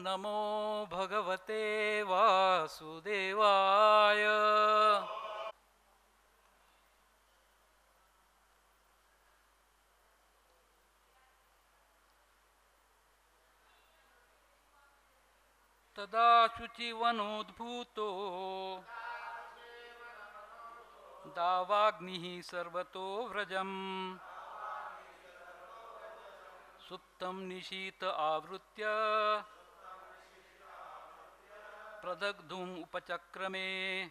नमो भगवते वासुदेवाय। तदा शुचिवनोद्भूतो दावाग्निः सर्वतो व्रजम् सुप्तं Nishit आवृत्य प्रदग्धुम् उपचक्रमे.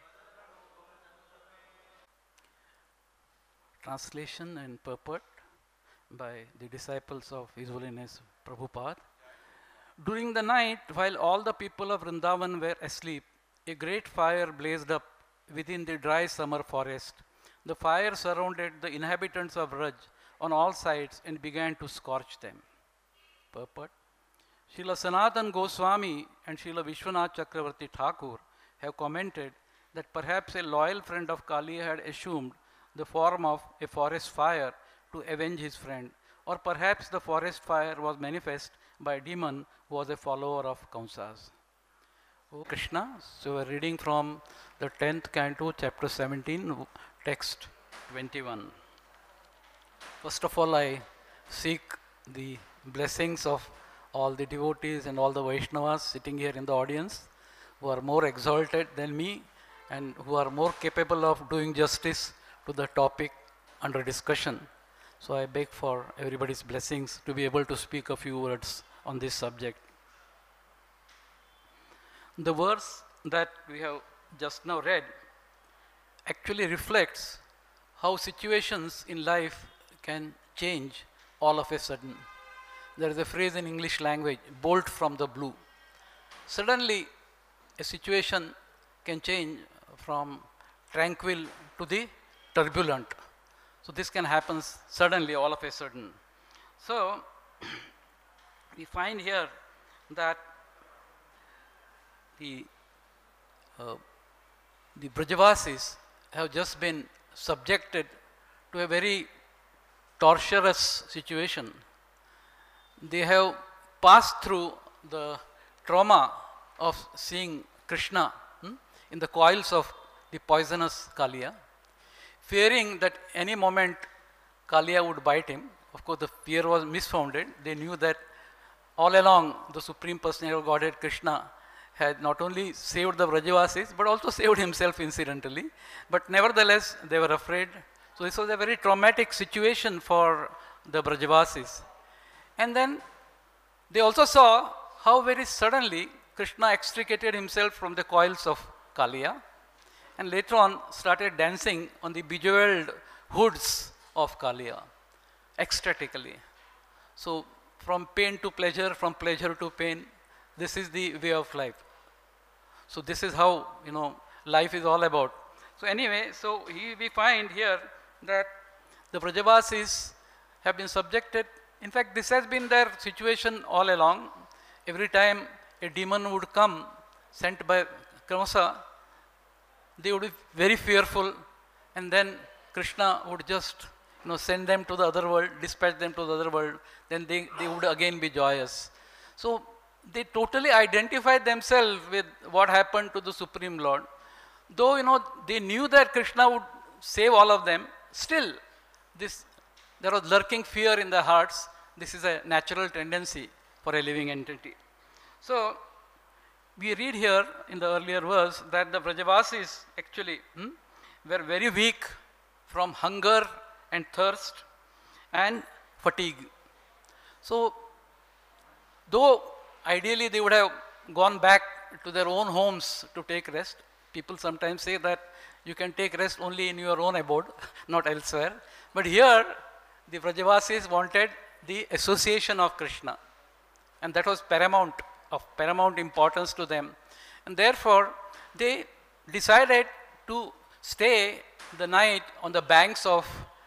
Translation and purport by the disciples of His Holiness Prabhupada. During the night, while all the people of Vrindavan were asleep, a great fire blazed up within the dry summer forest. The fire surrounded the inhabitants of Raj on all sides and began to scorch them. Purport. Srila Sanatan Goswami and Srila Vishwanath Chakravarti Thakur have commented that perhaps a loyal friend of Kali had assumed the form of a forest fire to avenge his friend, or perhaps the forest fire was manifest by a demon who was a follower of Kamsa's. Oh Krishna, so we are reading from the 10th canto, chapter 17, text 21. First of all, I seek the blessings of all the devotees and all the Vaishnavas sitting here in the audience who are more exalted than me and who are more capable of doing justice to the topic under discussion. So I beg for everybody's blessings to be able to speak a few words on this subject. The verse that we have just now read actually reflects how situations in life can change all of a sudden. There is a phrase in English language, bolt from the blue. Suddenly, a situation can change from tranquil to the turbulent. So this can happen suddenly, all of a sudden. So we find here that the Brajavasis have just been subjected to a very torturous situation. They have passed through the trauma of seeing Krishna in the coils of the poisonous Kaliya, fearing that any moment Kaliya would bite him. Of course, the fear was misfounded. They knew that all along the Supreme Personality of Godhead Krishna had not only saved the Brajavasis but also saved himself incidentally. But nevertheless, they were afraid. So this was a very traumatic situation for the Brajavasis. And then they also saw how very suddenly Krishna extricated himself from the coils of Kaliya and later on started dancing on the bejeweled hoods of Kaliya, ecstatically. So from pain to pleasure, from pleasure to pain, this is the way of life. So this is how, life is all about. So anyway, so we find here that the Brajavasis have been subjected. In fact, this has been their situation all along. Every time a demon would come, sent by Kamsa, they would be very fearful, and then Krishna would just send them to the other world, dispatch them to the other world, then they would again be joyous. So they totally identified themselves with what happened to the Supreme Lord. Though they knew that Krishna would save all of them, still there was lurking fear in their hearts. This is a natural tendency for a living entity. So we read here in the earlier verse that the Brajavasis actually were very weak from hunger and thirst and fatigue. So though ideally they would have gone back to their own homes to take rest, people sometimes say that you can take rest only in your own abode, not elsewhere. But here the Brajavasis wanted the association of Krishna, and that was of paramount importance to them. And therefore, they decided to stay the night on the banks of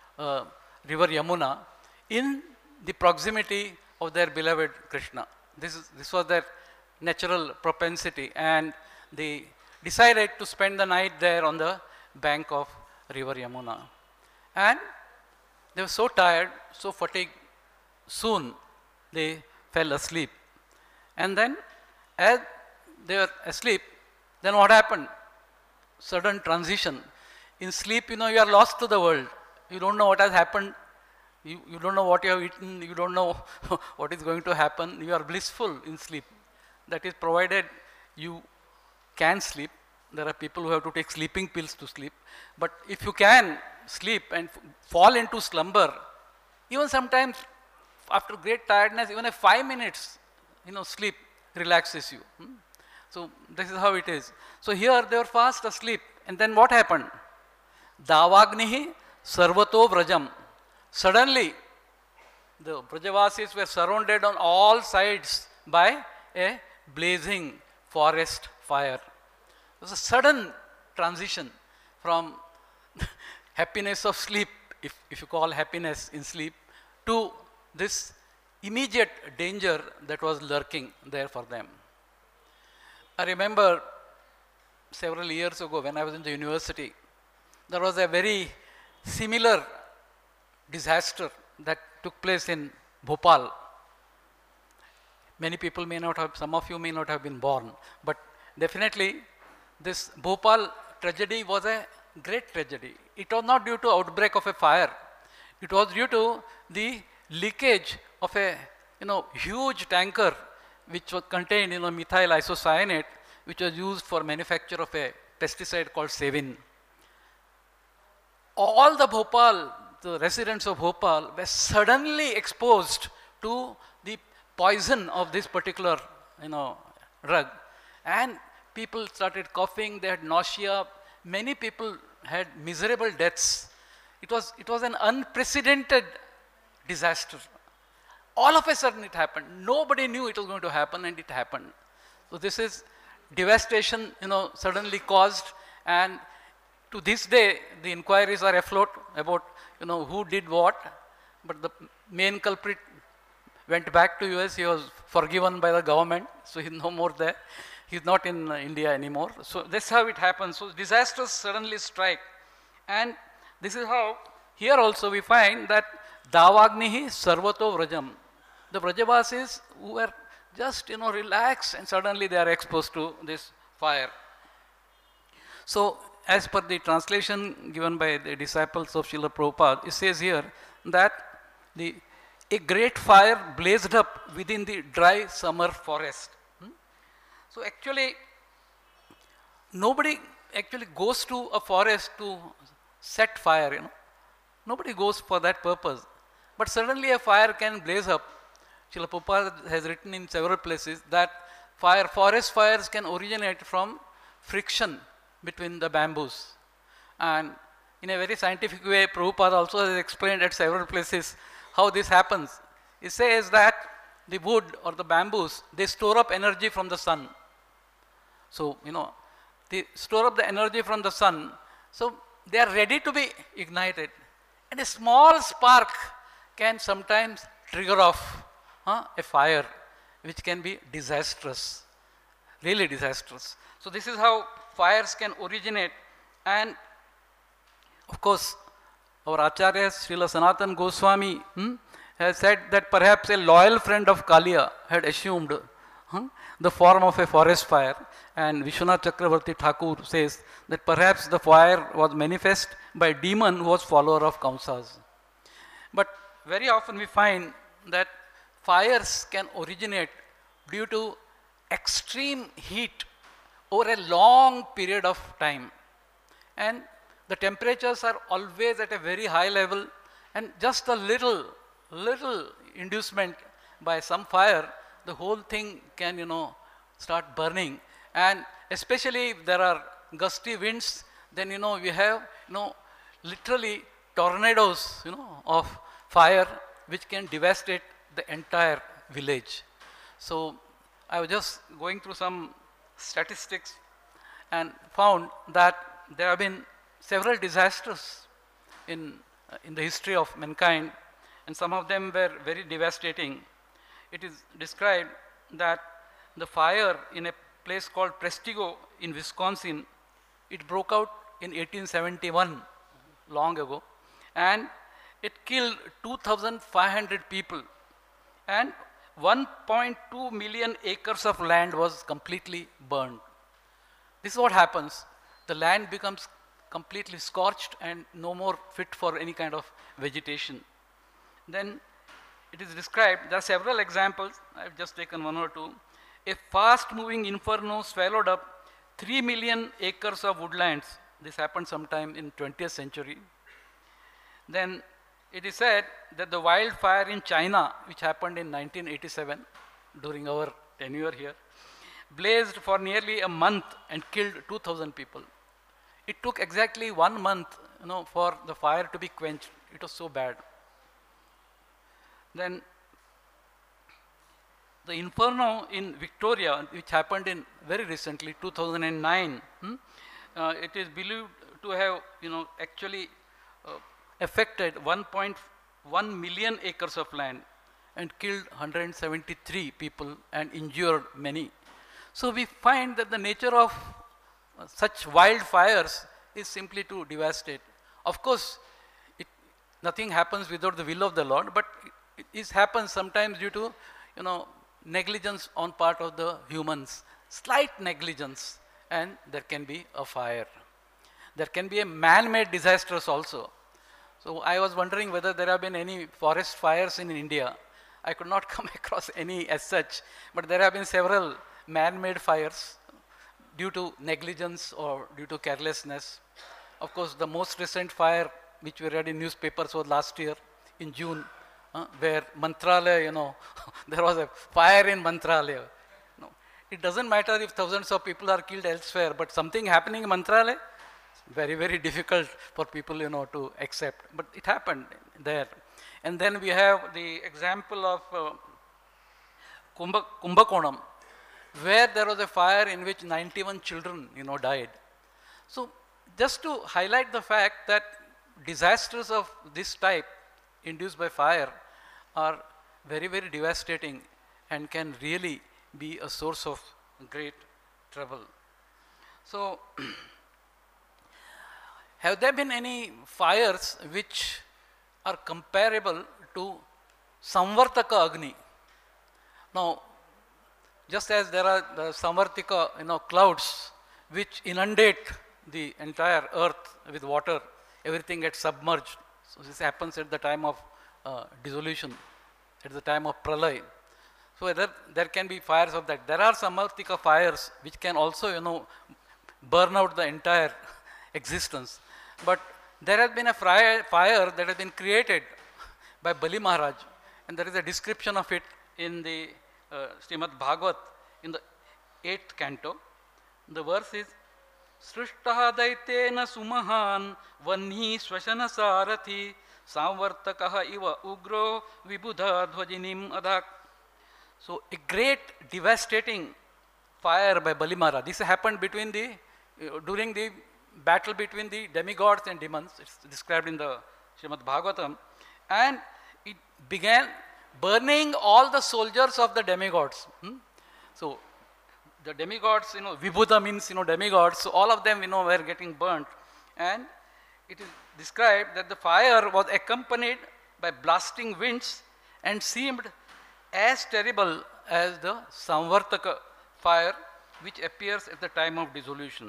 river Yamuna in the proximity of their beloved Krishna. This was their natural propensity, and they decided to spend the night there on the bank of river Yamuna. And they were so tired, so fatigued, soon they fell asleep. And then As they were asleep, then what happened? Sudden transition. In sleep, you are lost to the world. You don't know what has happened. You don't know what you have eaten. You don't know what is going to happen. You are blissful in sleep. That is provided you can sleep. There are people who have to take sleeping pills to sleep. But if you can sleep and fall into slumber, even sometimes after great tiredness, even a 5 minutes, sleep relaxes you. So this is how it is. So here they were fast asleep. And then what happened? Davagnihi sarvato vrajam. Suddenly, the Brajavasis were surrounded on all sides by a blazing forest fire. It was a sudden transition from happiness of sleep, if you call happiness in sleep, to this immediate danger that was lurking there for them. I remember several years ago when I was in the university, there was a very similar disaster that took place in Bhopal. Many people may not have, some of you may not have been born, but definitely this Bhopal tragedy was a great tragedy. It was not due to outbreak of a fire. It was due to the leakage of a huge tanker which was contained methyl isocyanate, which was used for manufacture of a pesticide called Sevin. All the residents of Bhopal were suddenly exposed to the poison of this particular drug, and people started coughing, they had nausea, many people had miserable deaths. It was an unprecedented disaster. All of a sudden it happened. Nobody knew it was going to happen, and it happened. So this is devastation suddenly caused, and to this day the inquiries are afloat about who did what, but the main culprit went back to US. He was forgiven by the government, so he's no more there. He's not in India anymore. So that's how it happens. So disasters suddenly strike, and this is how here also we find that Davagnihi sarvato vrajam. The Vrajavasis who were just relaxed, and suddenly they are exposed to this fire. So as per the translation given by the disciples of Srila Prabhupada, it says here that a great fire blazed up within the dry summer forest. So actually, nobody actually goes to a forest to set fire, Nobody goes for that purpose. But suddenly a fire can blaze up. Srila Prabhupada has written in several places that forest fires can originate from friction between the bamboos. And in a very scientific way, Prabhupada also has explained at several places how this happens. He says that the wood or the bamboos, they store up energy from the sun. So, they store up the energy from the sun, so they are ready to be ignited. And a small spark can sometimes trigger off a fire which can be disastrous, really disastrous. So this is how fires can originate. And of course, our Acharya Srila Sanatana Goswami has said that perhaps a loyal friend of Kaliya had assumed the form of a forest fire, and Vishwanath Chakravarti Thakur says that perhaps the fire was manifest by a demon who was follower of Kamsas. But very often we find that fires can originate due to extreme heat over a long period of time, and the temperatures are always at a very high level, and just a little inducement by some fire, the whole thing can start burning. And especially if there are gusty winds, then we have literally tornadoes of fire which can devastate the entire village. So I was just going through some statistics and found that there have been several disasters in the history of mankind, and some of them were very devastating. It is described that the fire in a place called Prestigo in Wisconsin, it broke out in 1871, long ago, and it killed 2,500 people. And 1.2 million acres of land was completely burned. This is what happens. The land becomes completely scorched and no more fit for any kind of vegetation. Then it is described, there are several examples, I have just taken one or two. A fast moving inferno swallowed up 3 million acres of woodlands. This happened sometime in 20th century. Then it is said that the wildfire in China, which happened in 1987 during our tenure here, blazed for nearly a month and killed 2,000 people. It took exactly 1 month, for the fire to be quenched. It was so bad. Then the inferno in Victoria, which happened in very recently, 2009, it is believed to have, actually affected 1.1 million acres of land and killed 173 people and injured many. So we find that the nature of such wildfires is simply to devastate. Of course, nothing happens without the will of the Lord, but it happens sometimes due to, negligence on part of the humans, slight negligence, and there can be a fire. There can be a man-made disasters also. So I was wondering whether there have been any forest fires in India. I could not come across any as such, but there have been several man-made fires due to negligence or due to carelessness. Of course, the most recent fire which we read in newspapers was last year in June, where Mantralaya, there was a fire in Mantralaya. No, it doesn't matter if thousands of people are killed elsewhere, but something happening in Mantralaya, very, very difficult for people, to accept. But it happened there. And then we have the example of Kumbakonam, where there was a fire in which 91 children, died. So just to highlight the fact that disasters of this type induced by fire are very, very devastating and can really be a source of great trouble. So have there been any fires which are comparable to Samvartaka Agni? Now, just as there are the Samvartika, clouds which inundate the entire earth with water, everything gets submerged. So this happens at the time of dissolution, at the time of pralay. So there can be fires of that. There are Samvartika fires which can also, burn out the entire existence. But there has been a fire that has been created by Bali Maharaj, and there is a description of it in the Srimad Bhagavat in the 8th canto. The verse is, Srishtaha daitena sumahan vanhi swashana sarathi samvartakaha iva ugro vibudha dhvajinim adhak. So a great devastating fire by Bali Maharaj. This happened during the battle between the demigods and demons. It's described in the Srimad Bhagavatam. And it began burning all the soldiers of the demigods. So the demigods, Vibhuda means, demigods. So all of them, were getting burnt. And it is described that the fire was accompanied by blasting winds and seemed as terrible as the Samvartaka fire, which appears at the time of dissolution.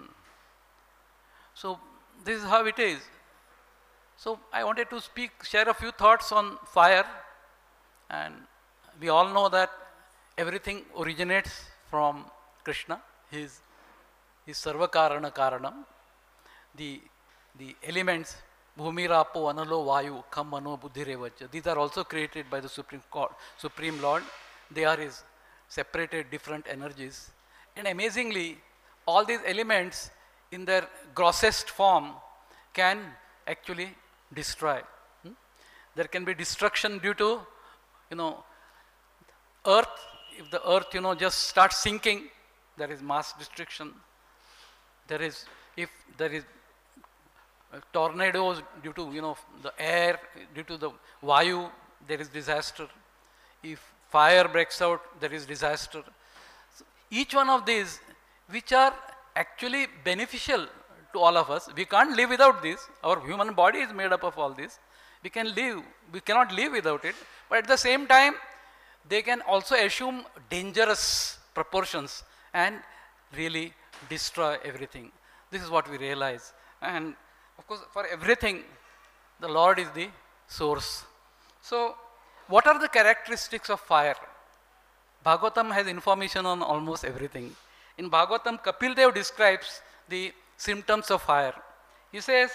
So this is how it is. So I wanted to share a few thoughts on fire. And we all know that everything originates from Krishna. He is Sarvakarana Karanam. The elements, Bhumi, Rapo, Analo, Vayu, Kham, Mano, Buddhi, Revacha, these are also created by the Supreme Lord. They are his separated different energies. And amazingly, all these elements in their grossest form can actually destroy. There can be destruction due to, earth. If the earth, just starts sinking, there is mass destruction. If there is tornadoes due to, the air, due to the Vayu, there is disaster. If fire breaks out, there is disaster. So each one of these, which are actually beneficial to all of us. We can't live without this. Our human body is made up of all this. We cannot live without it. But at the same time, they can also assume dangerous proportions and really destroy everything. This is what we realize. And of course, for everything, the Lord is the source. So, what are the characteristics of fire? Bhagavatam has information on almost everything. In Bhagavatam, Kapil Dev describes the symptoms of fire. He says,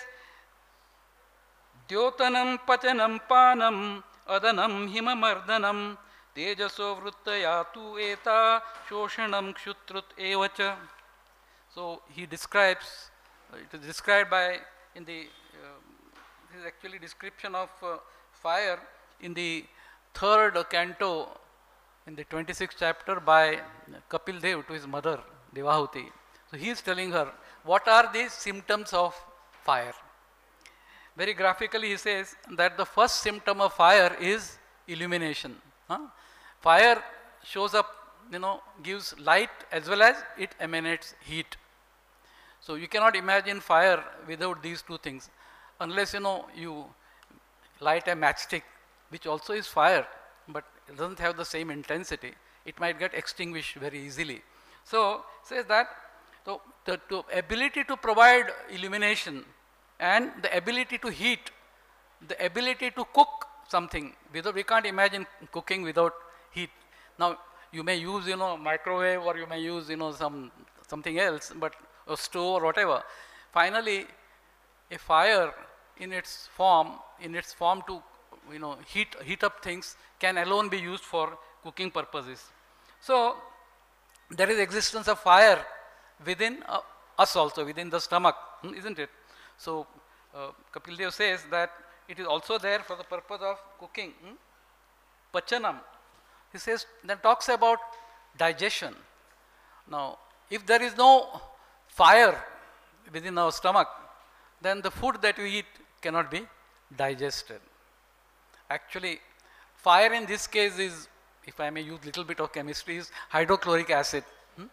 Dyotanam pachanam panam adanam himamardanam tejaso vrittayatu eta shoshanam kshutrut evacha. So he describes, it is described by, in the, this is actually description of fire in the 3rd canto, in the 26th chapter by Kapil Dev to his mother, Devahuti. So he is telling her, what are the symptoms of fire? Very graphically he says that the first symptom of fire is illumination. Fire shows up, gives light as well as it emanates heat. So you cannot imagine fire without these two things. Unless, you light a matchstick, which also is fire, but it doesn't have the same intensity. It might get extinguished very easily. So it says that the ability to provide illumination and the ability to heat, the ability to cook something, we can't imagine cooking without heat. Now you may use microwave, or you may use something else, but a stove or whatever. Finally, a fire in its form to heat up things can alone be used for cooking purposes. So there is existence of fire within us also, within the stomach, isn't it? So Kapil Dev says that it is also there for the purpose of cooking. Pachanam. He says, that talks about digestion. Now, if there is no fire within our stomach, then the food that we eat cannot be digested. Actually, fire in this case is, if I may use little bit of chemistry, is hydrochloric acid.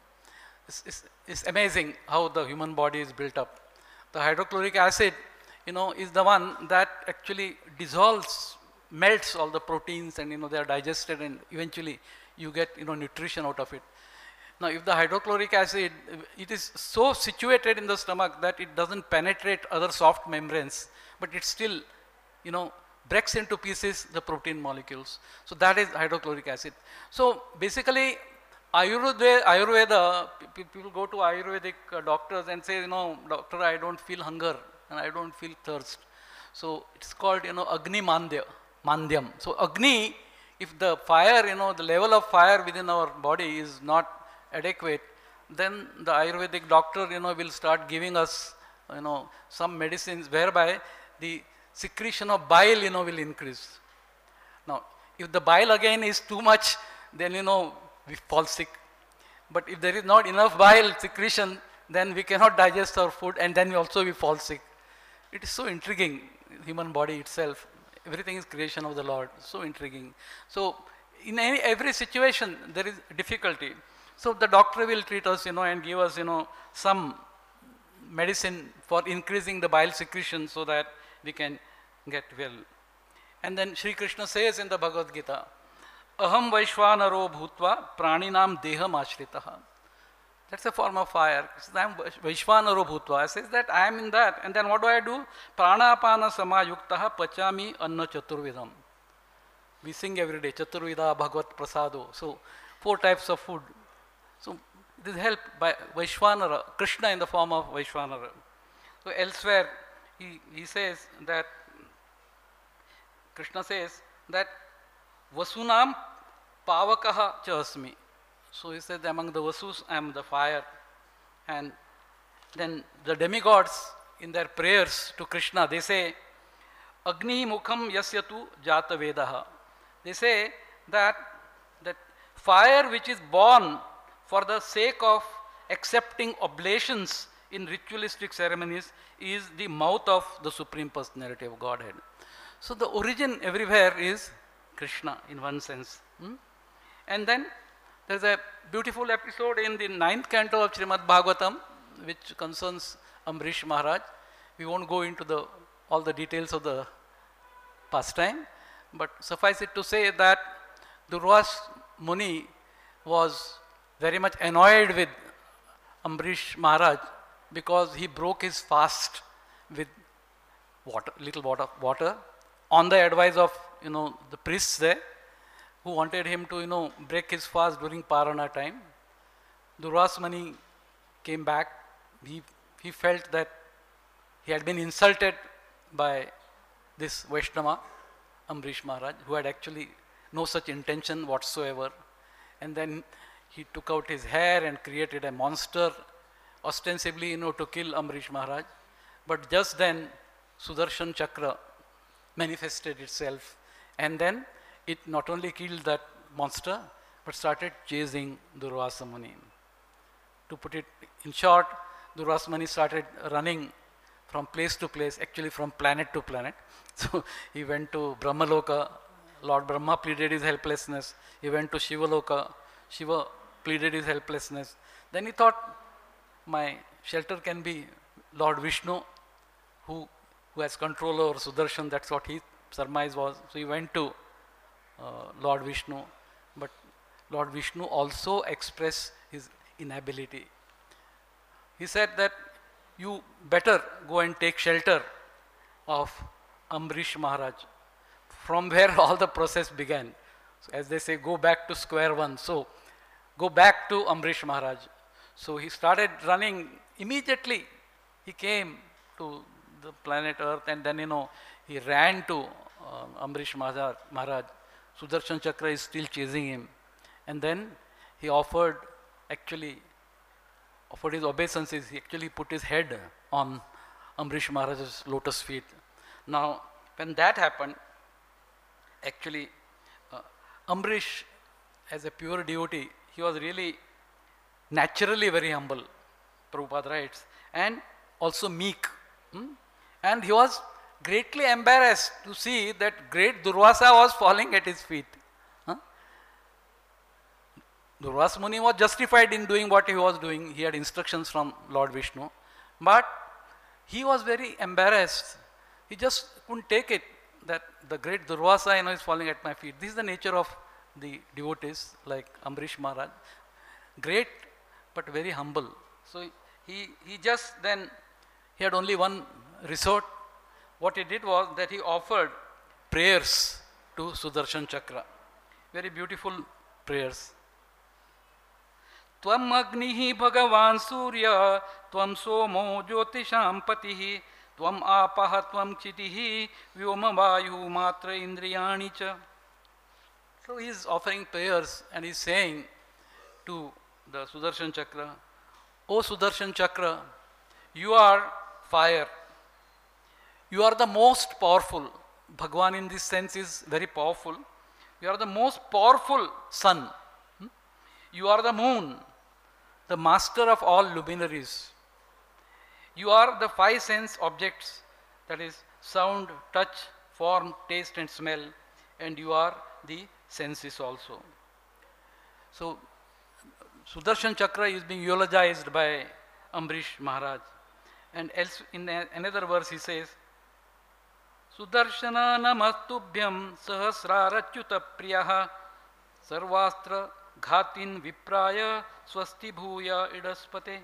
It's amazing how the human body is built up. The hydrochloric acid, is the one that actually dissolves, melts all the proteins, and they are digested, and eventually you get nutrition out of it. Now, if the hydrochloric acid, it is so situated in the stomach that it doesn't penetrate other soft membranes, but it still, breaks into pieces the protein molecules. So that is hydrochloric acid. So basically, Ayurveda, people go to Ayurvedic doctors and say, doctor, I don't feel hunger and I don't feel thirst. So it's called, Agni Mandyam. So Agni, if the fire, the level of fire within our body is not adequate, then the Ayurvedic doctor, will start giving us, some medicines whereby the secretion of bile, will increase. Now, if the bile again is too much, then, we fall sick. But if there is not enough bile secretion, then we cannot digest our food, and then we fall sick. It is so intriguing, human body itself. Everything is creation of the Lord. So intriguing. So in every situation, there is difficulty. So the doctor will treat us, and give us, some medicine for increasing the bile secretion so that we can get well. And then Sri Krishna says in the Bhagavad Gita, Aham Vaishvanaro Bhutva Praninam Deham Ashritaha. That's a form of fire. I am Vaishvanaro Bhutva. It says that I am in that. And then what do? Pranapana Samayuktaha Pachami Anna Chaturvidam. We sing every day, Chaturvida Bhagavat Prasado. So 4 types of food. So it is helped by Vaishvanara, Krishna in the form of Vaishvanara. So elsewhere he says that, Krishna says that Vasunam Pavakaha Chasmi. So he says among the Vasus I am the fire. And then the demigods in their prayers to Krishna, they say Agni Mukham Yasyatu Jata Vedaha. They say that fire which is born for the sake of accepting oblations in ritualistic ceremonies is the mouth of the Supreme Personality of Godhead. So the origin everywhere is Krishna in one sense. And then there is a beautiful episode in the 9th canto of Srimad Bhagavatam which concerns Amrish Maharaj. We won't go into all the details of the pastime, but suffice it to say that Durvas Muni was very much annoyed with Ambrish Maharaj because he broke his fast with little water on the advice of, the priests there who wanted him to, break his fast during Parana time. Durvas Muni came back. He felt that he had been insulted by this Vaishnava, Ambrish Maharaj, who had actually no such intention whatsoever. And then he took out his hair and created a monster, ostensibly, to kill Ambrish Maharaj. But just then, Sudarshan Chakra manifested itself, and then it not only killed that monster, but started chasing Durvasa Muni. To put it in short, Durvasa Muni started running from place to place, actually from planet to planet. So he went to Brahmaloka. Lord Brahma pleaded his helplessness. He went to Shivaloka. Shiva pleaded his helplessness. Then he thought, my shelter can be Lord Vishnu, who has control over Sudarshan. That's what his surmise was. So he went to Lord Vishnu. But Lord Vishnu also expressed his inability. He said that you better go and take shelter of Ambrish Maharaj, from where all the process began. So as they say, go back to square one. So go back to Ambrish Maharaj. So he started running immediately. He came to the planet Earth, and then he ran to Ambrish Maharaj. Sudarshan Chakra is still chasing him. And then he offered his obeisances. He actually put his head on Ambrish Maharaj's lotus feet. Now, when that happened, actually, Ambrish, as a pure devotee, he was really naturally very humble, Prabhupada writes, and also meek. And he was greatly embarrassed to see that great Durvasa was falling at his feet. Durvasa Muni was justified in doing what he was doing. He had instructions from Lord Vishnu. But he was very embarrassed. He just couldn't take it that the great Durvasa is falling at my feet. This is the nature of the devotees like Ambrish Maharaj. Great but very humble. So he had only one resort. What he did was that he offered prayers to Sudarshan Chakra. Very beautiful prayers. Tvam agnihi bhagavan surya, tvam somo jyotisham patihi, tvam apaha tvam chitihi, vyoma vayu matra indriyani cha. So he is offering prayers and he is saying to the Sudarshan Chakra, O Sudarshan Chakra, you are fire. You are the most powerful. Bhagwan in this sense is very powerful. You are the most powerful sun. You are the moon, the master of all luminaries. You are the five sense objects, that is sound, touch, form, taste and smell, and you are the senses also. So Sudarshan Chakra is being eulogized by Ambrish Maharaj. And else in another verse he says, Sudarshana namastubhyam sahasrarachyuta priyaha sarvastra ghatin vipraya swasti bhuya idaspate.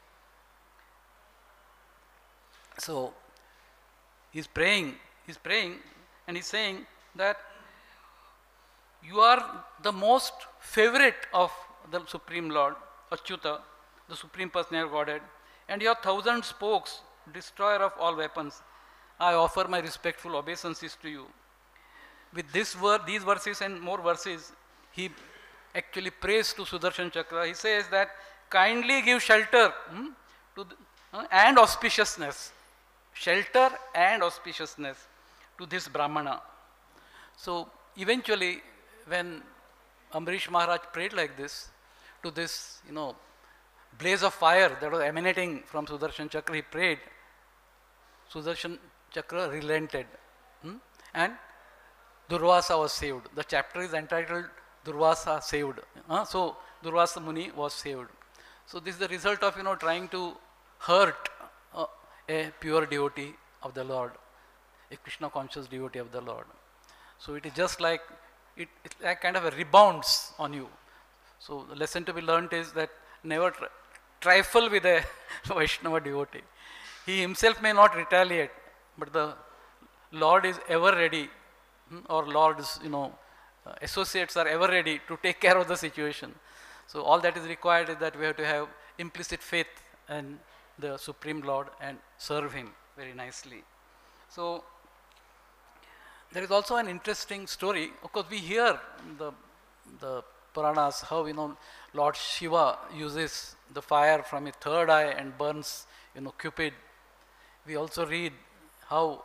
So he's praying and he's saying that you are the most favorite of the Supreme Lord, Achyuta, the Supreme Personality of Godhead, and your 1,000 spokes, destroyer of all weapons. I offer my respectful obeisances to you. With these verses and more verses, he actually prays to Sudarshan Chakra. He says that kindly give shelter and auspiciousness. Shelter and auspiciousness to this Brahmana. So eventually, when Ambrish Maharaj prayed like this, to this, blaze of fire that was emanating from Sudarshan Chakra, he prayed. Sudarshan Chakra relented, and Durvasa was saved. The chapter is entitled Durvasa saved. So Durvasa Muni was saved. So this is the result of trying to hurt a pure devotee of the Lord, a Krishna conscious devotee of the Lord. So it is just like it like kind of a rebounds on you. So the lesson to be learnt is that never trifle with a Vaishnava devotee. He himself may not retaliate, but the Lord is ever ready, or Lord's associates are ever ready to take care of the situation. So all that is required is that we have to have implicit faith in the Supreme Lord and serve Him very nicely. So there is also an interesting story. Of course, we hear the Puranas how Lord Shiva uses the fire from his third eye and burns Cupid. We also read how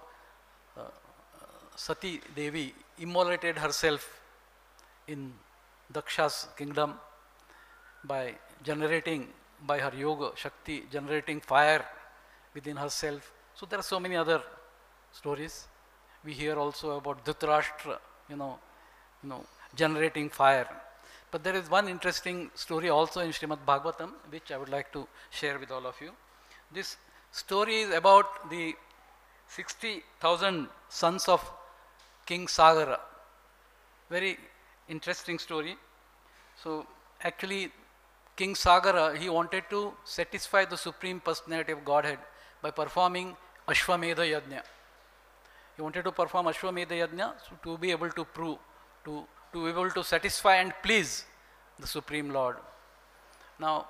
Sati Devi immolated herself in Daksha's kingdom by generating, by her yoga Shakti, generating fire within herself. So there are so many other stories. We hear also about Dhritarashtra, generating fire. But there is one interesting story also in Srimad Bhagavatam, which I would like to share with all of you. This story is about the 60,000 sons of King Sagara. Very interesting story. So actually, King Sagara, he wanted to satisfy the Supreme Personality of Godhead by performing Ashwamedha Yajna. He wanted to perform Ashwamedha Yajna to be able to prove, to be able to satisfy and please the Supreme Lord. Now,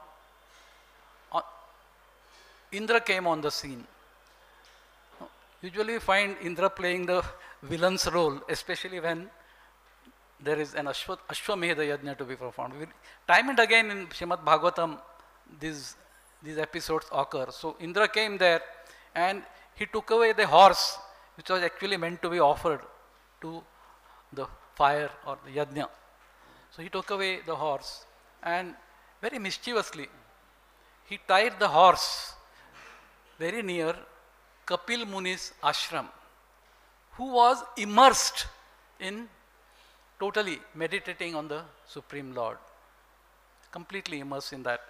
Indra came on the scene. Usually we find Indra playing the villain's role, especially when there is an Ashwamedha Yajna to be performed. Time and again in Srimad Bhagavatam, these episodes occur. So Indra came there and he took away the horse which was actually meant to be offered to the fire or the Yajna. So he took away the horse and very mischievously he tied the horse very near Kapil Muni's ashram, who was immersed in totally meditating on the Supreme Lord, completely immersed in that.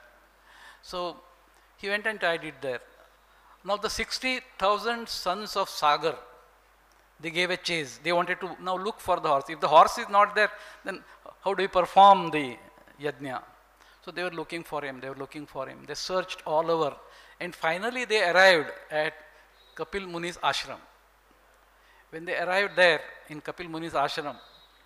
So he went and tied it there. Now the 60,000 sons of Sagar, they gave a chase. They wanted to now look for the horse. If the horse is not there, then how do we perform the yajna? So they were looking for him. They searched all over. And finally they arrived at Kapil Muni's ashram. When they arrived there in Kapil Muni's ashram,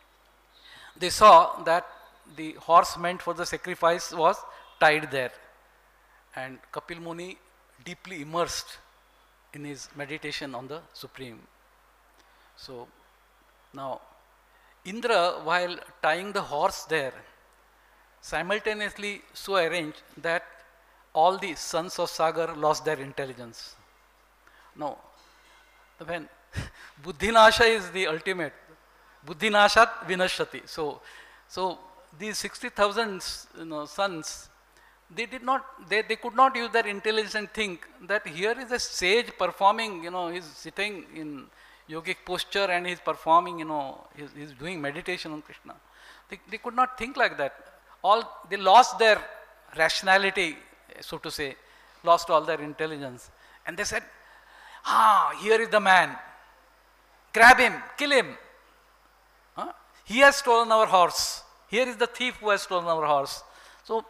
they saw that the horse meant for the sacrifice was tied there. And Kapil Muni deeply immersed in his meditation on the Supreme. So now Indra, while tying the horse there, simultaneously so arranged that all the sons of Sagar lost their intelligence. Now, when Buddhinasha is the ultimate, Buddhinashat vinashati. So these 60,000 sons, they could not use their intelligence and think that here is a sage performing, he's sitting in yogic posture and he's performing, he's doing meditation on Krishna. They could not think like that. They lost their rationality, so to say, lost all their intelligence. And they said, here is the man. Grab him, kill him. He has stolen our horse. Here is the thief who has stolen our horse. So,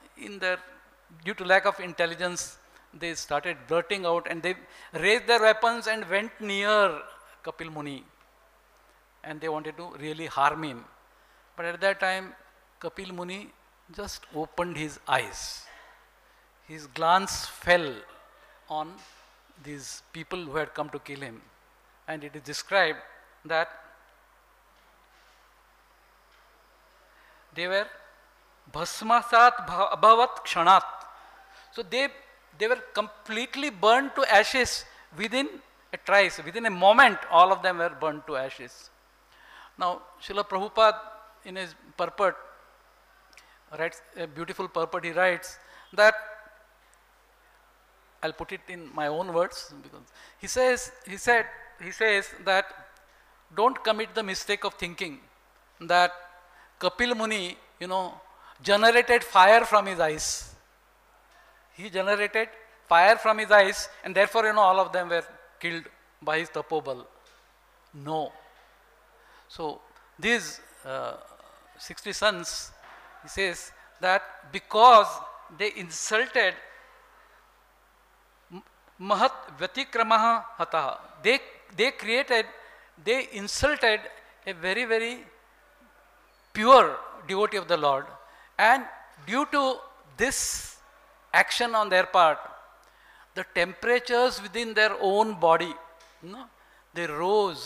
due to lack of intelligence, they started blurting out and they raised their weapons and went near Kapil Muni. And they wanted to really harm him. But at that time, Kapil Muni just opened his eyes. His glance fell on these people who had come to kill him. And it is described that they were bhasmasat abhavat kshanat. So they were completely burned to ashes within a trice, within a moment, all of them were burned to ashes. Now, Srila Prabhupada in his purport writes a beautiful purport. He writes that, I'll put it in my own words, because he says that don't commit the mistake of thinking that Kapil Muni, generated fire from his eyes. He generated fire from his eyes and therefore, all of them were killed by his tapobal. No. So, these uh, 60 sons, he says that because they insulted Mahat Vyatikramaha Hataha, they insulted a very, very pure devotee of the Lord, and due to this action on their part, the temperatures within their own body, they rose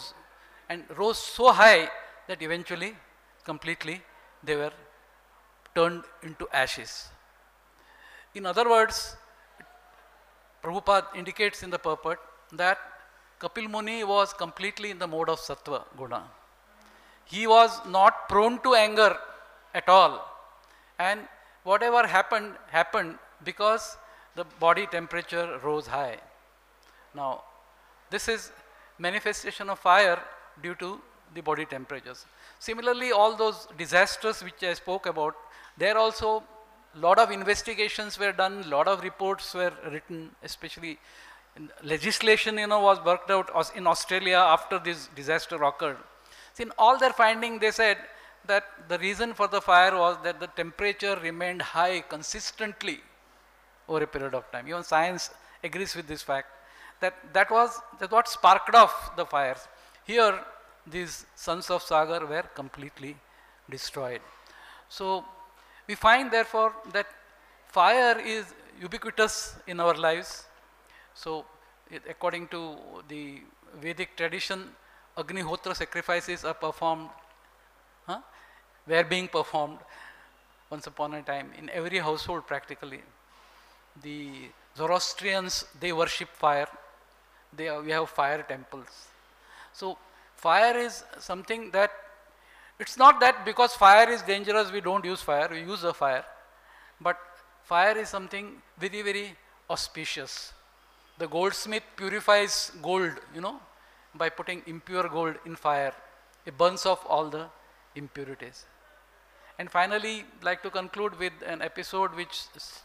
so high that eventually, completely, they were turned into ashes. In other words, Prabhupada indicates in the purport that Kapil Muni was completely in the mode of Sattva Guna. He was not prone to anger at all, and whatever happened because the body temperature rose high. Now, this is manifestation of fire due to the body temperatures. Similarly, all those disasters which I spoke about, there also lot of investigations were done, lot of reports were written, especially legislation was worked out in Australia after this disaster occurred. So in all their finding, they said that the reason for the fire was that the temperature remained high consistently over a period of time. Even science agrees with this fact, that was what sparked off the fires. Here, these sons of Sagar were completely destroyed. So we find therefore that fire is ubiquitous in our lives. So according to the Vedic tradition, Agnihotra sacrifices are performed, were being performed once upon a time in every household practically. The Zoroastrians, they worship fire. We have fire temples. So fire is something that, it's not that because fire is dangerous we don't use fire, we use the fire. But fire is something very, very auspicious. The goldsmith purifies gold, by putting impure gold in fire. It burns off all the impurities. And finally, I'd like to conclude with an episode which,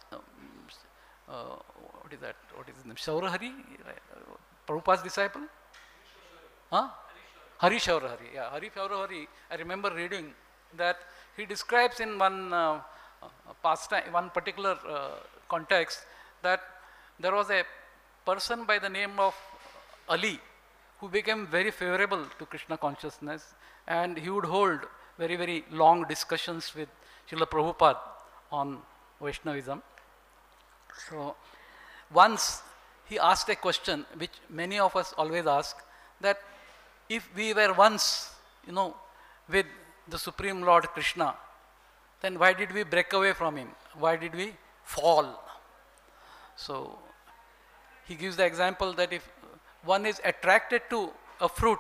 what is that? What is his name? Shaurahari, Prabhupada's disciple? Hari Shaurahari. Yeah, Hari Shaurahari, I remember reading that he describes in one pastime, one particular context, that there was a person by the name of Ali who became very favorable to Krishna consciousness, and he would hold very, very long discussions with Srila Prabhupada on Vaishnavism. So once he asked a question which many of us always ask, that if we were once, with the Supreme Lord Krishna, then why did we break away from him? Why did we fall? So he gives the example that if one is attracted to a fruit,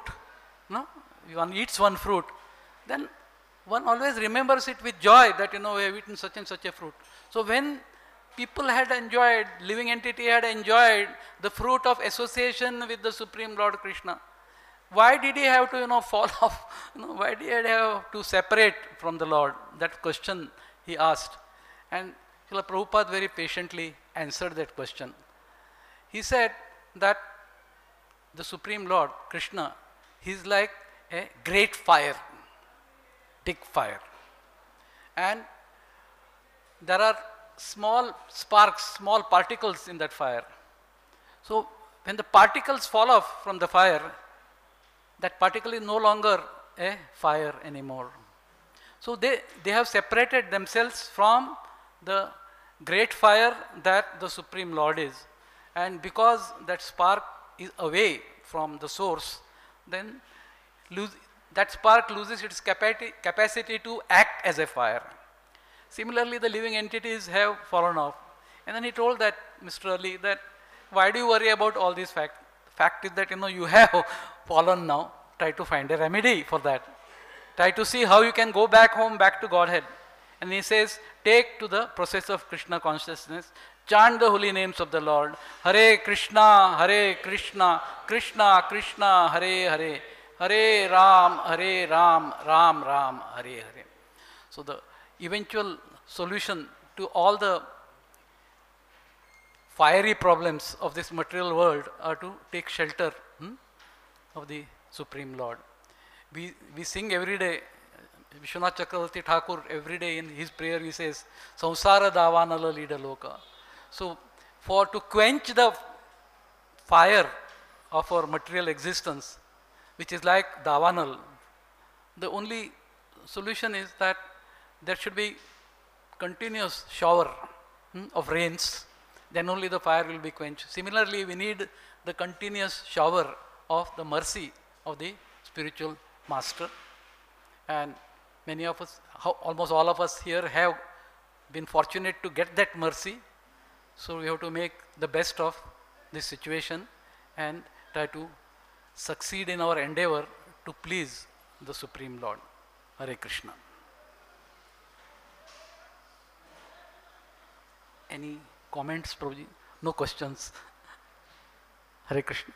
one eats one fruit, then one always remembers it with joy that, we have eaten such and such a fruit. So when people had enjoyed, living entity had enjoyed the fruit of association with the Supreme Lord Krishna, why did he have to, fall off? Why did he have to separate from the Lord? That question he asked. And Srila Prabhupada very patiently answered that question. He said that the Supreme Lord, Krishna, he is like a great fire, big fire. And there are small sparks, small particles in that fire. So when the particles fall off from the fire, that particle is no longer a fire anymore. So they have separated themselves from the great fire that the Supreme Lord is. And because that spark is away from the source, then that spark loses its capacity to act as a fire. Similarly, the living entities have fallen off. And then he told that, Mr. Ali, that why do you worry about all these facts? Fact is that, you have fallen now. Try to find a remedy for that. Try to see how you can go back home, back to Godhead. And he says, take to the process of Krishna consciousness, chant the holy names of the Lord. Hare Krishna, Krishna Krishna, Hare Hare, Hare Ram, Ram Ram, Hare Hare. So the eventual solution to all the fiery problems of this material world are to take shelter of the Supreme Lord. We sing every day Vishwanath Chakravarti Thakur, every day in his prayer he says, Samsara Davanala Lida Loka. So, to quench the fire of our material existence, which is like Davanal, the only solution is that there should be continuous shower of rains, then only the fire will be quenched. Similarly, we need the continuous shower of the mercy of the spiritual master. And many of us, almost all of us here have been fortunate to get that mercy. So we have to make the best of this situation and try to succeed in our endeavor to please the Supreme Lord. Hare Krishna. Any comments, Prabhuji? No questions. Hare Krishna.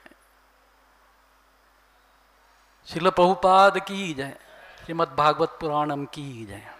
Srila Prabhupada ki jai. Srimad Bhagavad Puranam ki jai.